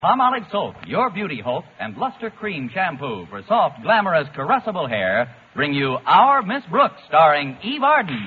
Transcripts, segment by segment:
Palmolive Soap, Your Beauty Hope, and Luster Cream Shampoo for soft, glamorous, caressable hair bring you Our Miss Brooks, starring Eve Arden.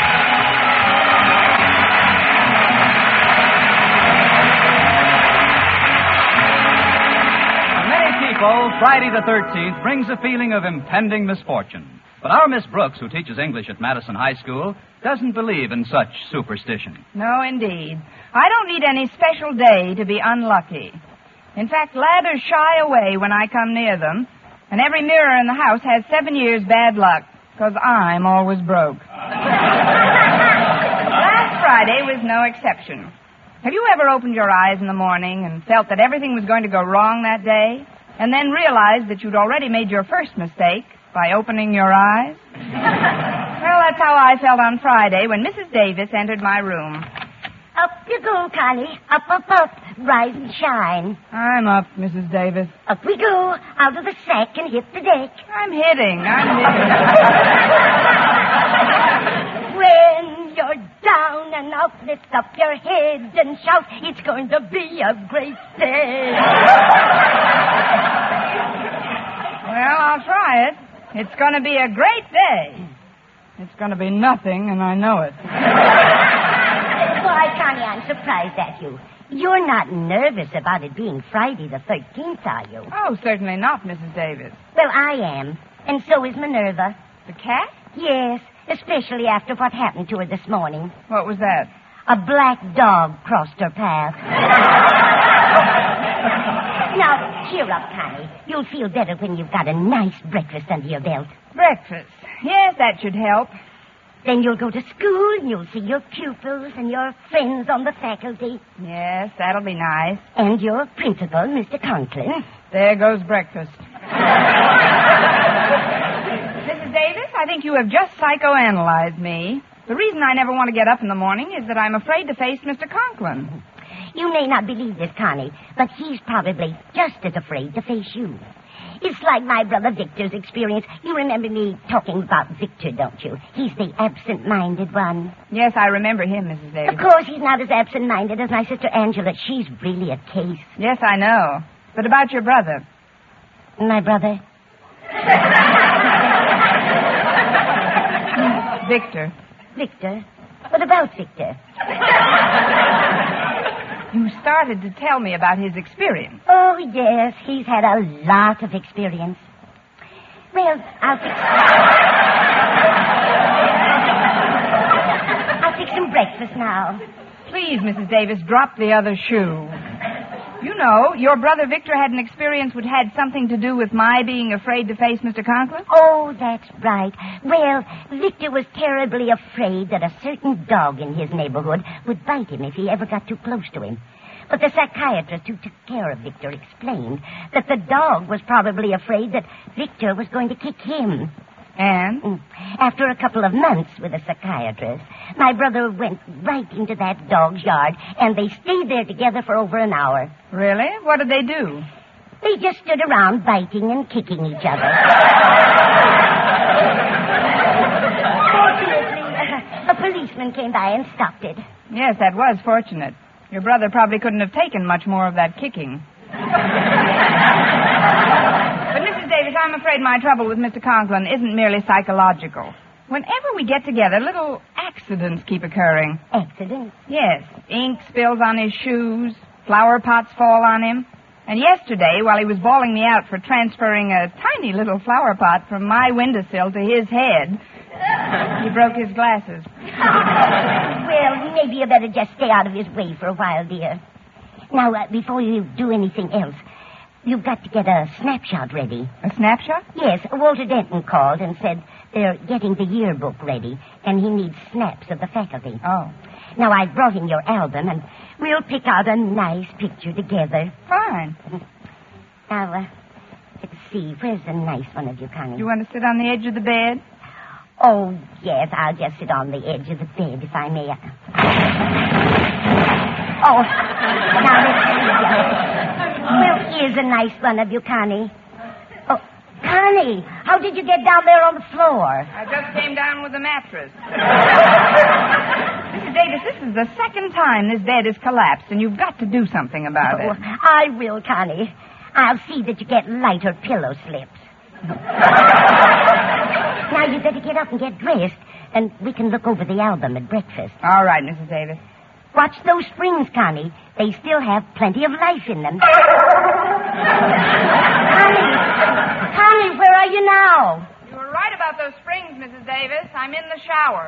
To many people, Friday the 13th brings a feeling of impending misfortune. But our Miss Brooks, who teaches English at Madison High School, doesn't believe in such superstition. No, indeed. I don't need any special day to be unlucky. In fact, ladders shy away when I come near them, and every mirror in the house has 7 years bad luck, because I'm always broke. Last Friday was no exception. Have you ever opened your eyes in the morning and felt that everything was going to go wrong that day, and then realized that you'd already made your first mistake by opening your eyes? Well, that's how I felt on Friday when Mrs. Davis entered my room. Up you go, Connie. Up, up, up. Rise and shine. I'm up, Mrs. Davis. Up we go, out of the sack and hit the deck. I'm hitting. When you're down and out, lift up your head and shout, it's going to be a great day. Well, I'll try it. It's going to be a great day. It's going to be nothing, and I know it. Why, Connie, I'm surprised at you. You're not nervous about it being Friday the 13th, are you? Oh, certainly not, Mrs. Davis. Well, I am. And so is Minerva. The cat? Yes, especially after what happened to her this morning. What was that? A black dog crossed her path. Now, cheer up, Connie. You'll feel better when you've got a nice breakfast under your belt. Breakfast. Yes, that should help. Then you'll go to school, and you'll see your pupils and your friends on the faculty. Yes, that'll be nice. And your principal, Mr. Conklin. There goes breakfast. Mrs. Davis, I think you have just psychoanalyzed me. The reason I never want to get up in the morning is that I'm afraid to face Mr. Conklin. You may not believe this, Connie, but he's probably just as afraid to face you. It's like my brother Victor's experience. You remember me talking about Victor, don't you? He's the absent-minded one. Yes, I remember him, Mrs. Davis. Of course, he's not as absent-minded as my sister Angela. She's really a case. Yes, I know. But about your brother? My brother? Victor. Victor? What about Victor? You started to tell me about his experience. Oh, yes. He's had a lot of experience. Well, I'll fix some breakfast now. Please, Mrs. Davis, drop the other shoe. You know, your brother Victor had an experience which had something to do with my being afraid to face Mr. Conklin. Oh, that's right. Well, Victor was terribly afraid that a certain dog in his neighborhood would bite him if he ever got too close to him. But the psychiatrist who took care of Victor explained that the dog was probably afraid that Victor was going to kick him. And? After a couple of months with a psychiatrist, my brother went right into that dog's yard, and they stayed there together for over an hour. Really? What did they do? They just stood around biting and kicking each other. Fortunately, a policeman came by and stopped it. Yes, that was fortunate. Your brother probably couldn't have taken much more of that kicking. But, Mrs. Davis, I'm afraid my trouble with Mr. Conklin isn't merely psychological. Whenever we get together, little accidents keep occurring. Accidents? Yes. Ink spills on his shoes. Flower pots fall on him. And yesterday, while he was bawling me out for transferring a tiny little flower pot from my windowsill to his head, he broke his glasses. Well, maybe you better just stay out of his way for a while, dear. Now, before you do anything else, you've got to get a snapshot ready. A snapshot? Yes, Walter Denton called and said they're getting the yearbook ready, and he needs snaps of the faculty. Oh. Now, I brought in your album, and we'll pick out a nice picture together. Fine. Now, let's see. Where's a nice one of you, Connie? You want to sit on the edge of the bed? Oh, yes, I'll just sit on the edge of the bed, if I may. Oh, now let's see. Well, here's a nice one of you, Connie. Oh, Connie, how did you get down there on the floor? I just came down with a mattress. Mrs. Davis, this is the second time this bed has collapsed, and you've got to do something about it. I will, Connie. I'll see that you get lighter pillow slips. Now, you better get up and get dressed, and we can look over the album at breakfast. All right, Mrs. Davis. Watch those springs, Connie. They still have plenty of life in them. Connie, where are you now? You were right about those springs, Mrs. Davis. I'm in the shower.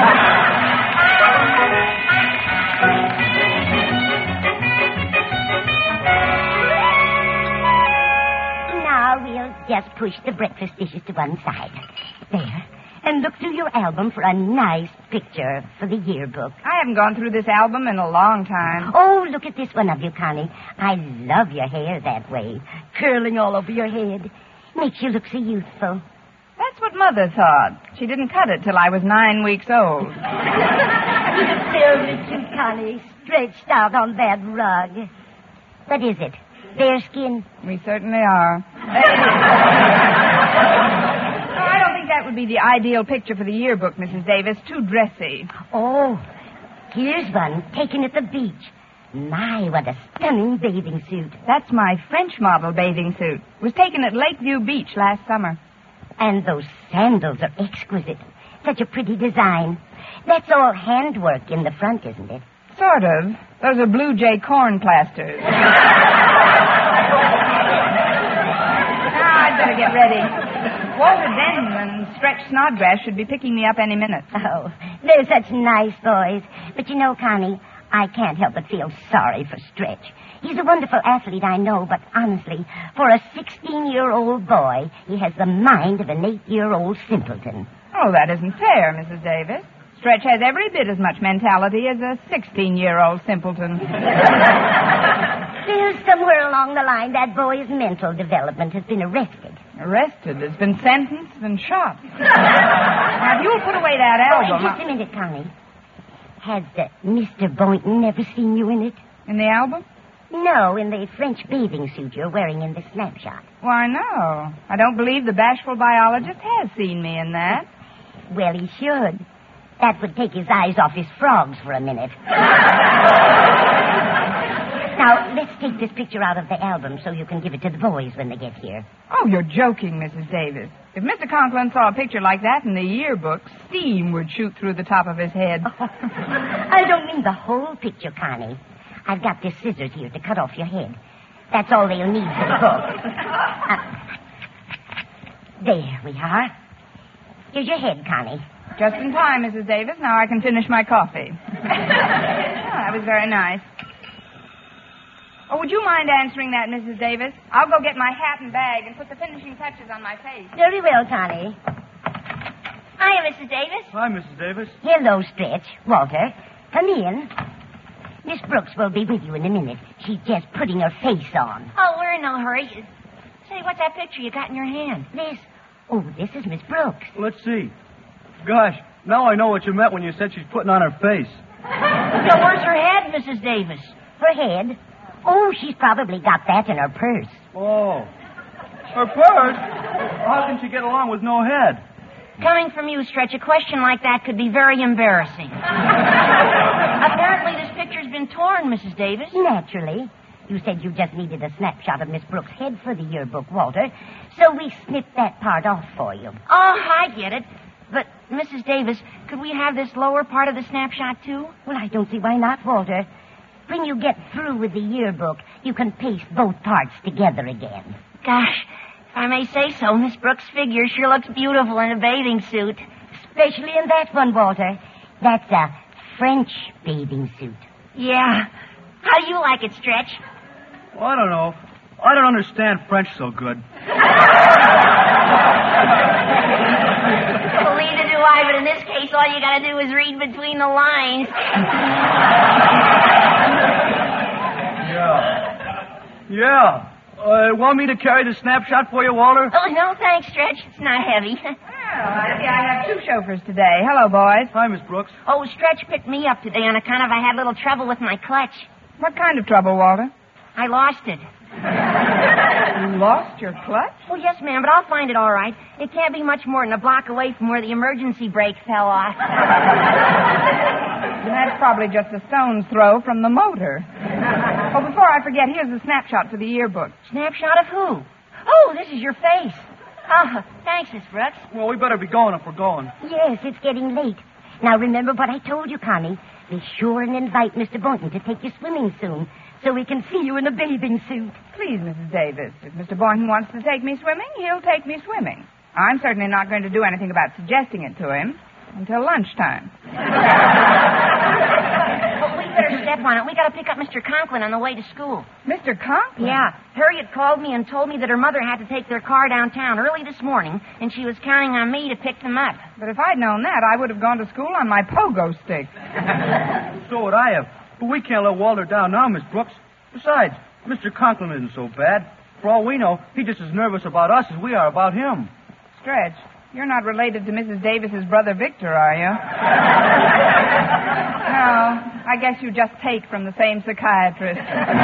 Now we'll just push the breakfast dishes to one side. There. And look through your album for a nice picture for the yearbook. I haven't gone through this album in a long time. Oh, look at this one of you, Connie. I love your hair that way, curling all over your head. Makes you look so youthful. That's what Mother thought. She didn't cut it till I was 9 weeks old. Still, Mr. Connie, stretched out on that rug. What is it? Bearskin? We certainly are. I don't think that would be the ideal picture for the yearbook, Mrs. Davis. Too dressy. Oh, here's one taken at the beach. My, what a stunning bathing suit. That's my French model bathing suit. It was taken at Lakeview Beach last summer. And those sandals are exquisite. Such a pretty design. That's all handwork in the front, isn't it? Sort of. Those are Blue Jay corn plasters. Now I'd better get ready. Walter Denton and Stretch Snodgrass should be picking me up any minute. Oh, they're such nice boys. But you know, Connie, I can't help but feel sorry for Stretch. He's a wonderful athlete, I know, but honestly, for a 16-year-old boy, he has the mind of an 8-year-old simpleton. Oh, that isn't fair, Mrs. Davis. Stretch has every bit as much mentality as a 16-year-old simpleton. Still, somewhere along the line, that boy's mental development has been arrested. Arrested, has been sentenced and shot. Now, if you'll put away that album... Just a minute, Connie. Has Mr. Boynton never seen you in it? In the album? No, in the French bathing suit you're wearing in the snapshot. Why, no. I don't believe the bashful biologist has seen me in that. Well, he should. That would take his eyes off his frogs for a minute. Now, let's take this picture out of the album so you can give it to the boys when they get here. Oh, you're joking, Mrs. Davis. If Mr. Conklin saw a picture like that in the yearbook, steam would shoot through the top of his head. I don't mean the whole picture, Connie. I've got this scissors here to cut off your head. That's all they'll need for the book. There we are. Here's your head, Connie. Just in time, Mrs. Davis. Now I can finish my coffee. That was very nice. Oh, would you mind answering that, Mrs. Davis? I'll go get my hat and bag and put the finishing touches on my face. Very well, Connie. Hiya, Mrs. Davis. Hi, Mrs. Davis. Hello, Stretch. Walter, come in. Miss Brooks will be with you in a minute. She's just putting her face on. Oh, we're in no hurry. Say, what's that picture you got in your hand? This is Miss Brooks. Let's see. Gosh, now I know what you meant when you said she's putting on her face. So where's her head, Mrs. Davis? Her head? Oh, she's probably got that in her purse. Oh. Her purse? How can she get along with no head? Coming from you, Stretch, a question like that could be very embarrassing. Apparently this picture's been torn, Mrs. Davis. Naturally. You said you just needed a snapshot of Miss Brooks' head for the yearbook, Walter. So we snipped that part off for you. Oh, I get it. But, Mrs. Davis, could we have this lower part of the snapshot, too? Well, I don't see why not, Walter. When you get through with the yearbook, you can paste both parts together again. Gosh, if I may say so, Miss Brooks' figure sure looks beautiful in a bathing suit. Especially in that one, Walter. That's a French bathing suit. Yeah. How do you like it, Stretch? Well, I don't know. I don't understand French so good. Well, neither do I, but in this case, all you gotta do is read between the lines. Yeah. Want me to carry the snapshot for you, Walter? Oh, no, thanks, Stretch. It's not heavy. Well, I see I have two chauffeurs today. Hello, boys. Hi, Miss Brooks. Oh, Stretch picked me up today on account of I had a little trouble with my clutch. What kind of trouble, Walter? I lost it. You lost your clutch? Oh, yes, ma'am, but I'll find it all right. It can't be much more than a block away from where the emergency brake fell off. That's probably just a stone's throw from the motor. Oh, before I forget, here's the snapshot for the yearbook. Snapshot of who? Oh, this is your face. Oh, thanks, Miss Brooks. Well, we better be going if we're going. Yes, it's getting late. Now, remember what I told you, Connie. Be sure and invite Mr. Boynton to take you swimming soon, so we can see you in a bathing suit. Please, Mrs. Davis, if Mr. Boynton wants to take me swimming, he'll take me swimming. I'm certainly not going to do anything about suggesting it to him until lunchtime. Well, we better step on it. We got to pick up Mr. Conklin on the way to school. Mr. Conklin? Yeah. Harriet called me and told me that her mother had to take their car downtown early this morning, and she was counting on me to pick them up. But if I'd known that, I would have gone to school on my pogo stick. So would I have. But we can't let Walter down now, Miss Brooks. Besides, Mr. Conklin isn't so bad. For all we know, he's just as nervous about us as we are about him. Stretch, you're not related to Mrs. Davis's brother Victor, are you? No, I guess you just take from the same psychiatrist.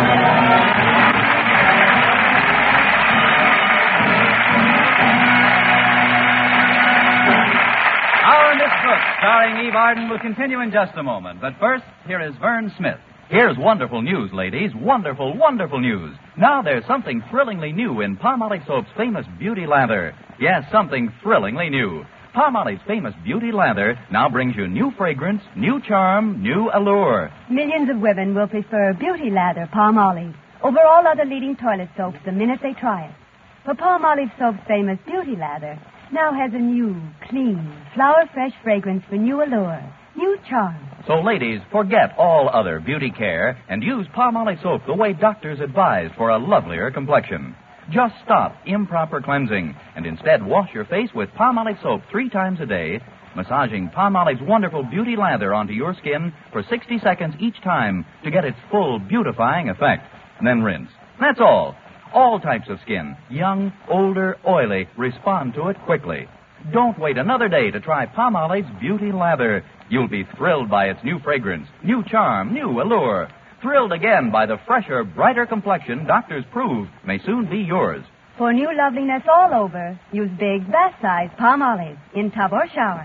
Our Miss Brooks, starring Eve Arden, will continue in just a moment. But first, here is Vern Smith. Here's wonderful news, ladies. Wonderful, wonderful news. Now there's something thrillingly new in Palmolive Soap's famous Beauty Lather. Yes, something thrillingly new. Palmolive's famous Beauty Lather now brings you new fragrance, new charm, new allure. Millions of women will prefer Beauty Lather Palmolive over all other leading toilet soaps the minute they try it. For Palmolive Soap's famous Beauty Lather now has a new, clean, flower-fresh fragrance for new allure, new charm. So, ladies, forget all other beauty care and use Palmolive Soap the way doctors advise for a lovelier complexion. Just stop improper cleansing and instead wash your face with Palmolive Soap 3 times a day, massaging Palmolive's wonderful Beauty Lather onto your skin for 60 seconds each time to get its full beautifying effect. And then rinse. That's all. All types of skin, young, older, oily, respond to it quickly. Don't wait another day to try Palmolive's Beauty Lather. You'll be thrilled by its new fragrance, new charm, new allure. Thrilled again by the fresher, brighter complexion doctors prove may soon be yours. For new loveliness all over, use big, bath-size Palmolive in tub or shower.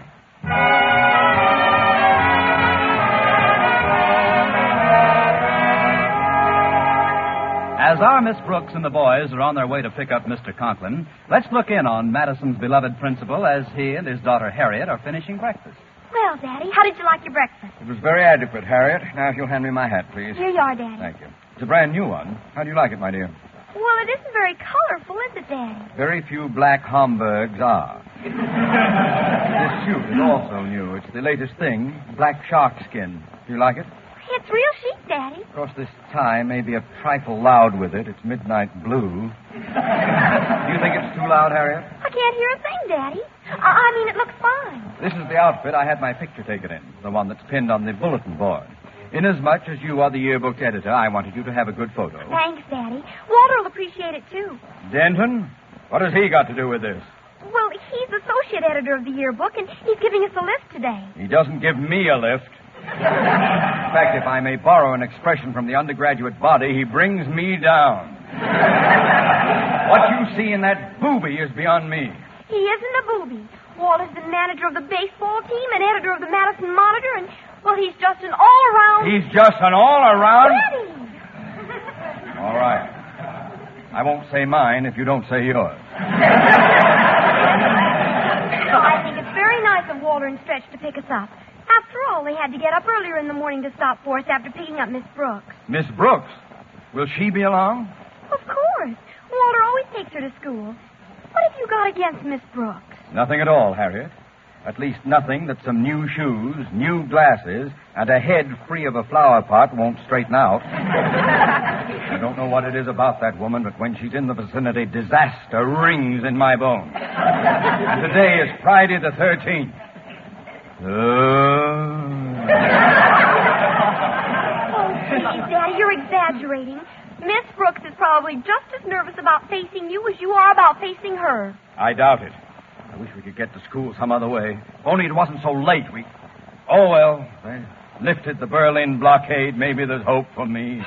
As our Miss Brooks and the boys are on their way to pick up Mr. Conklin, let's look in on Madison's beloved principal as he and his daughter Harriet are finishing breakfast. Well, Daddy, how did you like your breakfast? It was very adequate, Harriet. Now, if you'll hand me my hat, please. Here you are, Daddy. Thank you. It's a brand new one. How do you like it, my dear? Well, it isn't very colorful, is it, Daddy? Very few black Homburgs are. This suit is also new. It's the latest thing, black shark skin. Do you like it? It's real chic, Daddy. Of course, this tie may be a trifle loud with it. It's midnight blue. Do you think it's too loud, Harriet? I can't hear a thing, Daddy. I mean, it looks fine. This is the outfit I had my picture taken in, the one that's pinned on the bulletin board. Inasmuch as you are the yearbook editor, I wanted you to have a good photo. Thanks, Daddy. Walter will appreciate it, too. Denton? What has he got to do with this? Well, he's associate editor of the yearbook, and he's giving us a lift today. He doesn't give me a lift. In fact, if I may borrow an expression from the undergraduate body, he brings me down. What you see in that booby is beyond me. He isn't a booby. Walter's the manager of the baseball team and editor of the Madison Monitor, and, well, he's just an all-around... He's just an all-around... Daddy! All right. I won't say mine if you don't say yours. Well, I think it's very nice of Walter and Stretch to pick us up. After all, they had to get up earlier in the morning to stop for us after picking up Miss Brooks. Miss Brooks? Will she be along? Of course. Walter always takes her to school. What have you got against Miss Brooks? Nothing at all, Harriet. At least nothing that some new shoes, new glasses, and a head free of a flower pot won't straighten out. I don't know what it is about that woman, but when she's in the vicinity, disaster rings in my bones. And today is Friday the 13th. Oh, please, Daddy, you're exaggerating. Miss Brooks is probably just as nervous about facing you as you are about facing her. I doubt it. I wish we could get to school some other way. If only it wasn't so late. Oh, well, they lifted the Berlin blockade. Maybe there's hope for me.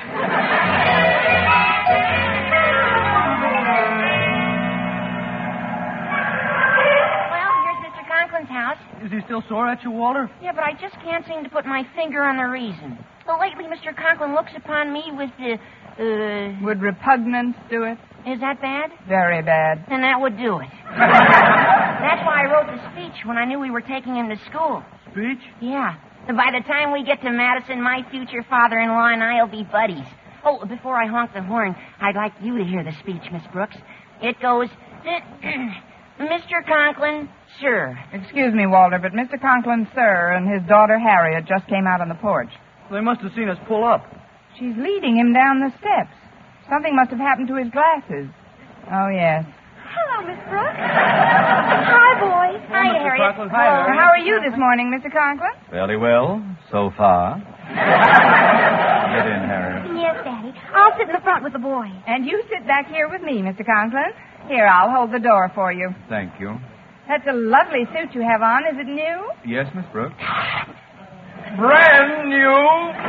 Well, here's Mr. Conklin's house. Is he still sore at you, Walter? Yeah, but I just can't seem to put my finger on the reason. Well, lately, Mr. Conklin looks upon me with Would repugnance do it? Is that bad? Very bad. Then that would do it. That's why I wrote the speech when I knew we were taking him to school. Speech? Yeah. And by the time we get to Madison, my future father-in-law and I will be buddies. Oh, before I honk the horn, I'd like you to hear the speech, Miss Brooks. It goes, Mr. Conklin, sir. Excuse me, Walter, but Mr. Conklin, sir, and his daughter Harriet just came out on the porch. They must have seen us pull up. She's leading him down the steps. Something must have happened to his glasses. Oh, yes. Hello, Miss Brooks. Hi, boys. Hi, Harriet. Conklin. Hi, Harriet. How are you this morning, Mr. Conklin? Fairly well, so far. Get in, Harry. Yes, Daddy. I'll sit in the front with the boys. And you sit back here with me, Mr. Conklin. Here, I'll hold the door for you. Thank you. That's a lovely suit you have on. Is it new? Yes, Miss Brooks? Brand new.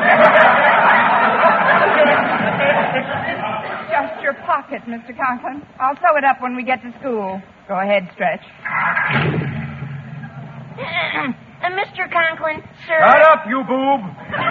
Just your pocket, Mr. Conklin. I'll sew it up when we get to school. Go ahead, Stretch. Mr. Conklin, sir. Shut up, you boob.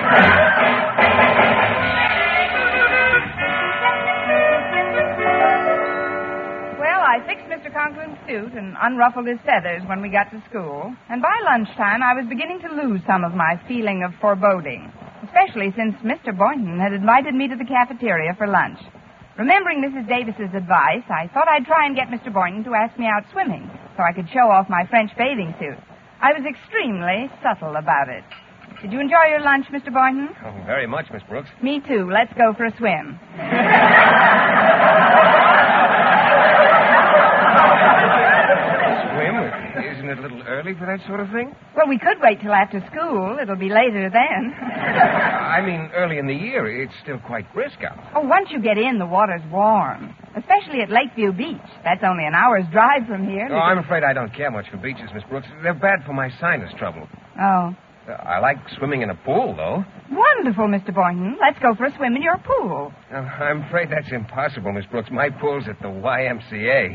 Well, I fixed Mr. Conklin's suit and unruffled his feathers when we got to school. And by lunchtime, I was beginning to lose some of my feeling of foreboding, especially since Mr. Boynton had invited me to the cafeteria for lunch. Remembering Mrs. Davis's advice, I thought I'd try and get Mr. Boynton to ask me out swimming so I could show off my French bathing suit. I was extremely subtle about it. Did you enjoy your lunch, Mr. Boynton? Oh, very much, Miss Brooks. Me too. Let's go for a swim. Swim? Isn't it a little early for that sort of thing? Well, we could wait till after school. It'll be later then. I mean, early in the year. It's still quite brisk out. Oh, once you get in, the water's warm. Especially at Lakeview Beach. That's only an hour's drive from here. Oh, I'm afraid I don't care much for beaches, Miss Brooks. They're bad for my sinus trouble. Oh. I like swimming in a pool, though. Wonderful, Mr. Boynton. Let's go for a swim in your pool. I'm afraid that's impossible, Miss Brooks. My pool's at the YMCA.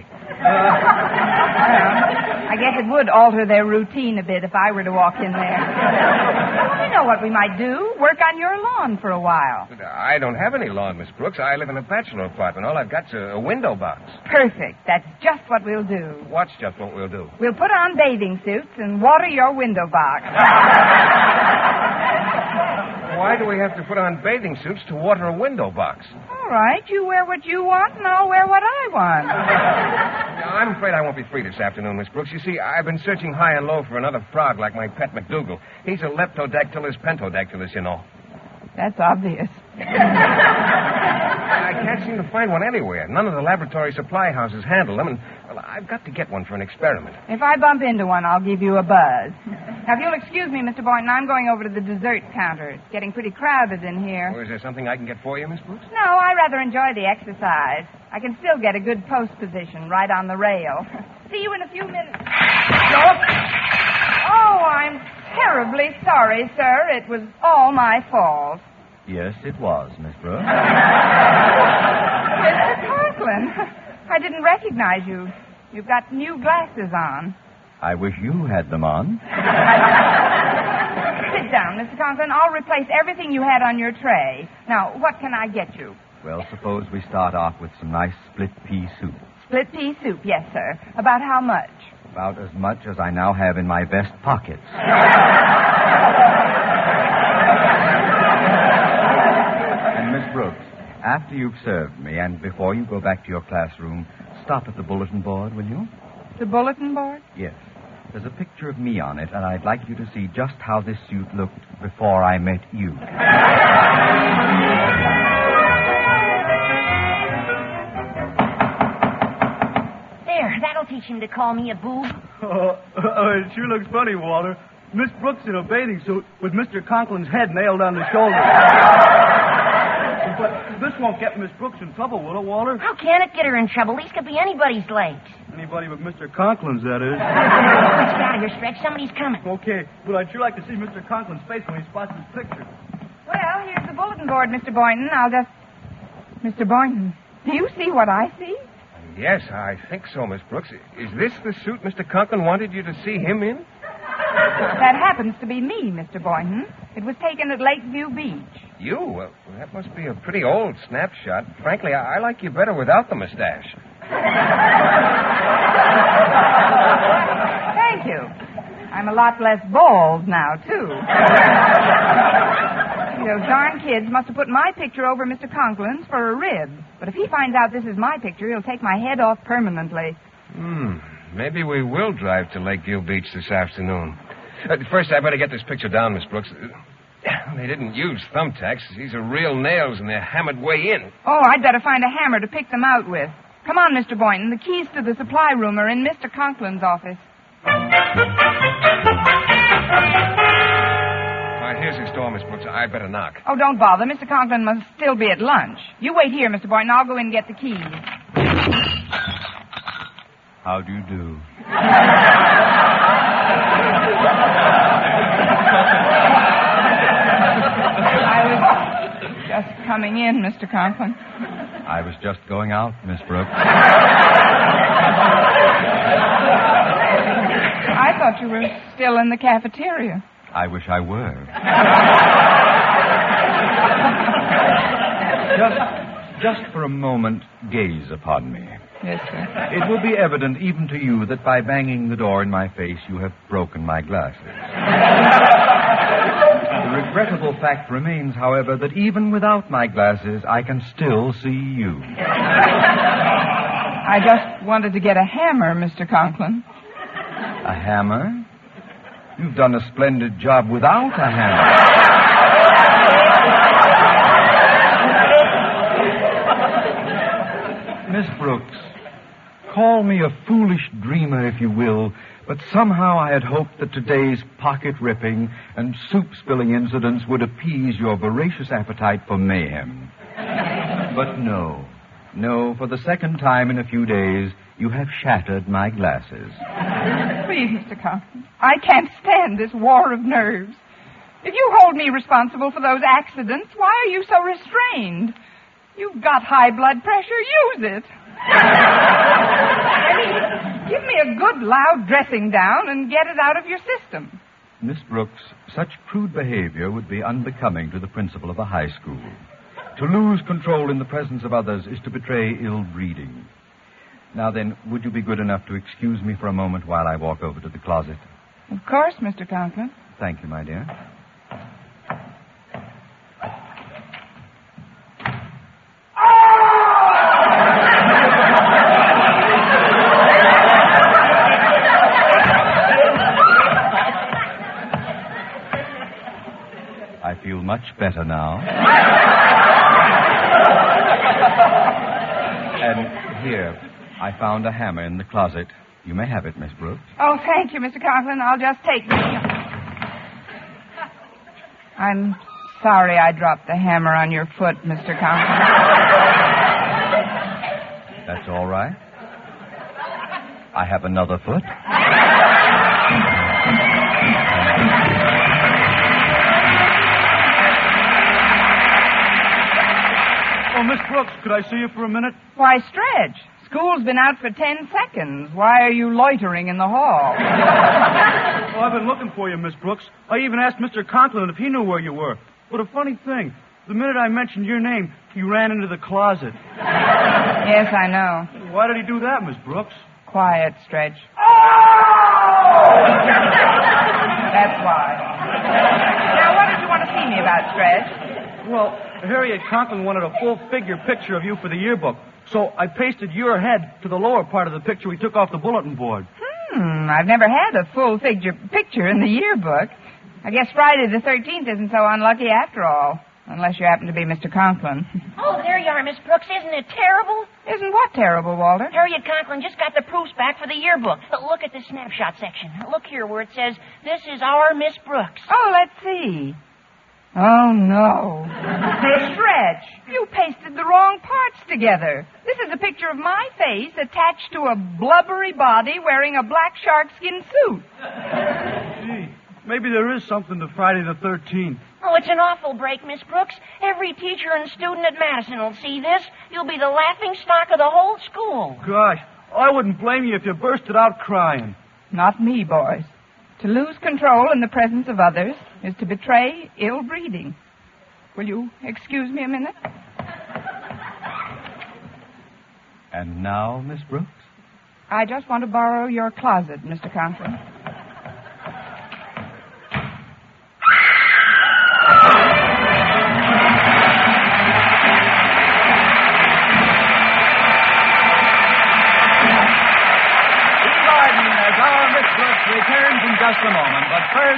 I guess it would alter their routine a bit if I were to walk in there. Well, you know what we might do? Work on your lawn for a while. But I don't have any lawn, Miss Brooks. I live in a bachelor apartment. All I've got's a window box. Perfect. That's just what we'll do. What's just what we'll do? We'll put on bathing suits and water your window box. Why do we have to put on bathing suits to water a window box? All right. You wear what you want, and I'll wear what I want. I'm afraid I won't be free this afternoon, Miss Brooks. You see, I've been searching high and low for another frog like my pet McDougal. He's a Leptodactylus pentodactylus, you know. That's obvious. I can't seem to find one anywhere. None of the laboratory supply houses handle them, and, well, I've got to get one for an experiment. If I bump into one, I'll give you a buzz. Now, if you'll excuse me, Mr. Boynton, I'm going over to the dessert counter. It's getting pretty crowded in here. Oh, is there something I can get for you, Miss Brooks? No, I rather enjoy the exercise. I can still get a good post position right on the rail. See you in a few minutes. Oh, I'm terribly sorry, sir. It was all my fault. Yes, it was, Miss Brooks. Mr. Conklin, I didn't recognize you. You've got new glasses on. I wish you had them on. Sit down, Mr. Conklin. I'll replace everything you had on your tray. Now, what can I get you? Well, suppose we start off with some nice split pea soup. Split pea soup, yes, sir. About how much? About as much as I now have in my vest pockets. And Miss Brooks, after you've served me and before you go back to your classroom, stop at the bulletin board, will you? The bulletin board? Yes. There's a picture of me on it, and I'd like you to see just how this suit looked before I met you. There, that'll teach him to call me a boob. It sure looks funny, Walter. Miss Brooks in a bathing suit with Mr. Conklin's head nailed on his shoulder. But this won't get Miss Brooks in trouble, will it, Walter? How can it get her in trouble? These could be anybody's legs. Anybody but Mr. Conklin's, that is. Let's get out of here, Stretch. Somebody's coming. Okay, but I'd sure like to see Mr. Conklin's face when he spots this picture. Well, here's the bulletin board, Mr. Boynton. I'll just... Mr. Boynton, do you see what I see? Yes, I think so, Miss Brooks. Is this the suit Mr. Conklin wanted you to see him in? That happens to be me, Mr. Boynton. It was taken at Lakeview Beach. You? Well, that must be a pretty old snapshot. Frankly, I like you better without the mustache. Thank you. I'm a lot less bald now, too. Those darn kids must have put my picture over Mr. Conklin's for a rib. But if he finds out this is my picture, he'll take my head off permanently. Maybe we will drive to Lakeview Beach this afternoon. First, I better get this picture down, Miss Brooks. They didn't use thumbtacks. These are real nails, and they're hammered way in. Oh, I'd better find a hammer to pick them out with. Come on, Mr. Boynton. The keys to the supply room are in Mr. Conklin's office. All right, here's his door, Miss Brooks. I better knock. Oh, don't bother. Mr. Conklin must still be at lunch. You wait here, Mr. Boynton. I'll go in and get the keys. How do you do? I was just coming in, Mr. Conklin. I was just going out, Miss Brooks. I thought you were still in the cafeteria. I wish I were. Just for a moment, gaze upon me. Yes, sir. It will be evident even to you that by banging the door in my face, you have broken my glasses. The regrettable fact remains, however, that even without my glasses, I can still see you. I just wanted to get a hammer, Mr. Conklin. A hammer? You've done a splendid job without a hammer. Miss Brooks, call me a foolish dreamer if you will, but somehow I had hoped that today's pocket-ripping and soup-spilling incidents would appease your voracious appetite for mayhem. But no, for the second time in a few days, you have shattered my glasses. Please, Mr. Conklin, I can't stand this war of nerves. If you hold me responsible for those accidents, why are you so restrained? You've got high blood pressure. Use it. I mean, give me a good, loud dressing down and get it out of your system. Miss Brooks, such crude behavior would be unbecoming to the principal of a high school. To lose control in the presence of others is to betray ill breeding. Now then, would you be good enough to excuse me for a moment while I walk over to the closet? Of course, Mr. Conklin. Thank you, my dear. I feel much better now. And here, I found a hammer in the closet. You may have it, Miss Brooks. Oh, thank you, Mr. Conklin. I'll just take it. I'm sorry I dropped the hammer on your foot, Mr. Conklin. That's all right. I have another foot. Oh, Miss Brooks, could I see you for a minute? Why, Stretch, school's been out for 10 seconds. Why are you loitering in the hall? Oh, I've been looking for you, Miss Brooks. I even asked Mr. Conklin if he knew where you were. But a funny thing, the minute I mentioned your name, he ran into the closet. Yes, I know. Why did he do that, Miss Brooks? Quiet, Stretch. That's why. Now, what did you want to see me about, Stretch? Well, Harriet Conklin wanted a full-figure picture of you for the yearbook. So I pasted your head to the lower part of the picture we took off the bulletin board. I've never had a full-figure picture in the yearbook. I guess Friday the 13th isn't so unlucky after all. Unless you happen to be Mr. Conklin. Oh, there you are, Miss Brooks. Isn't it terrible? Isn't what terrible, Walter? Harriet Conklin just got the proofs back for the yearbook. Look at the snapshot section. Look here where it says, "This is our Miss Brooks." Oh, let's see. Oh, no. Stretch, you pasted the wrong parts together. This is a picture of my face attached to a blubbery body wearing a black sharkskin suit. Gee, maybe there is something to Friday the 13th. Oh, it's an awful break, Miss Brooks. Every teacher and student at Madison will see this. You'll be the laughing stock of the whole school. Gosh, I wouldn't blame you if you bursted out crying. Not me, boys. To lose control in the presence of others is to betray ill breeding. Will you excuse me a minute? And now, Miss Brooks? I just want to borrow your closet, Mr. Conklin. Returns in just a moment, but first...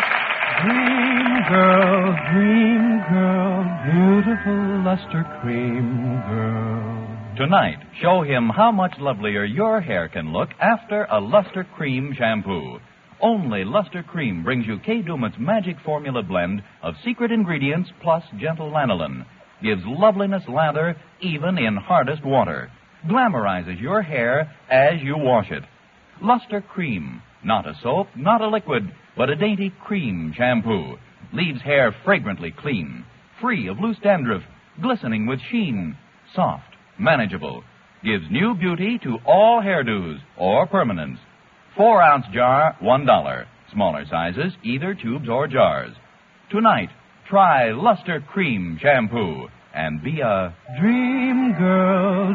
Dream girl, beautiful luster cream girl. Tonight, show him how much lovelier your hair can look after a Luster Cream shampoo. Only Luster Cream brings you Kay Daumit's magic formula blend of secret ingredients plus gentle lanolin. Gives loveliness lather even in hardest water. Glamorizes your hair as you wash it. Luster Cream. Not a soap, not a liquid, but a dainty cream shampoo. Leaves hair fragrantly clean, free of loose dandruff, glistening with sheen, soft, manageable. Gives new beauty to all hairdos or permanents. 4-ounce jar, $1. Smaller sizes, either tubes or jars. Tonight, try Luster Cream shampoo and be a dream girl,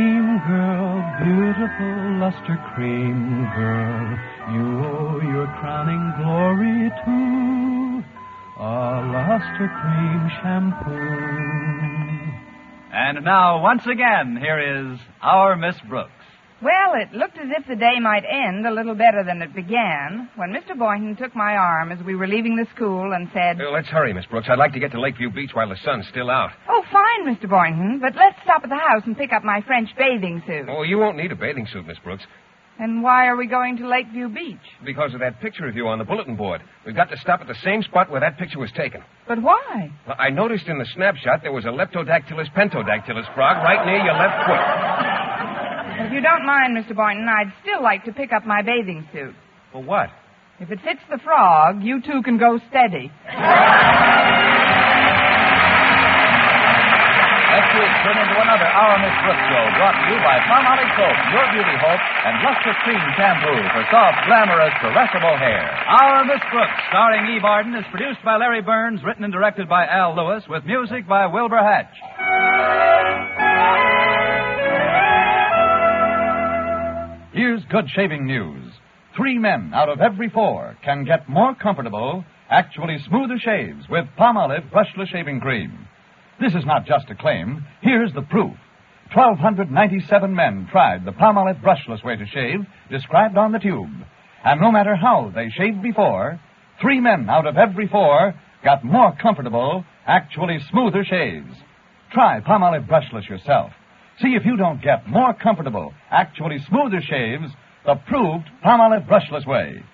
beautiful luster cream girl. You owe your crowning glory to a luster cream shampoo. And now, once again, here is our Miss Brooks. Well, it looked as if the day might end a little better than it began when Mr. Boynton took my arm as we were leaving the school and said... Let's hurry, Miss Brooks. I'd like to get to Lakeview Beach while the sun's still out. Oh, fine, Mr. Boynton, but let's stop at the house and pick up my French bathing suit. Oh, you won't need a bathing suit, Miss Brooks. And why are we going to Lakeview Beach? Because of that picture of you on the bulletin board. We've got to stop at the same spot where that picture was taken. But why? Well, I noticed in the snapshot there was a Leptodactylus pentodactylus frog right near your left foot. If you don't mind, Mr. Boynton, I'd still like to pick up my bathing suit. For what? If it fits the frog, you two can go steady. Next week, turn into another Our Miss Brooks show brought to you by Palmolive Soap, Your Beauty Hope, and Luster Cream Shampoo for soft, glamorous, caressable hair. Our Miss Brooks, starring Eve Arden, is produced by Larry Burns, written and directed by Al Lewis, with music by Wilbur Hatch. Here's good shaving news. 3 men out of every 4 can get more comfortable, actually smoother shaves with Palmolive Brushless Shaving Cream. This is not just a claim. Here's the proof. 1,297 men tried the Palmolive Brushless way to shave, described on the tube. And no matter how they shaved before, 3 men out of every 4 got more comfortable, actually smoother shaves. Try Palmolive Brushless yourself. See if you don't get more comfortable, actually smoother shaves the proved Palmolive Brushless way.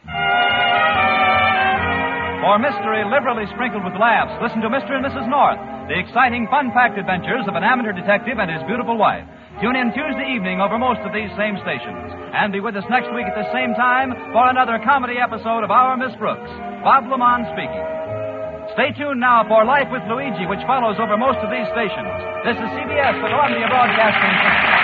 For mystery liberally sprinkled with laughs, listen to Mr. and Mrs. North, the exciting, fun-packed adventures of an amateur detective and his beautiful wife. Tune in Tuesday evening over most of these same stations. And be with us next week at the same time for another comedy episode of Our Miss Brooks. Bob Lamont speaking. Stay tuned now for Life with Luigi, which follows over most of these stations. This is CBS, the Columbia Broadcasting System.